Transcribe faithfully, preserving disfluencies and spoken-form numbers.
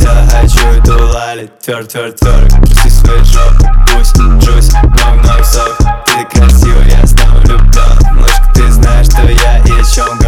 Я хочу тулалить, твер, твер, твер. Пусти свою жопу, пусть джусь, много-много сок. Ты красивая, я снова влюблен. Малышка, ты знаешь, что я и о чем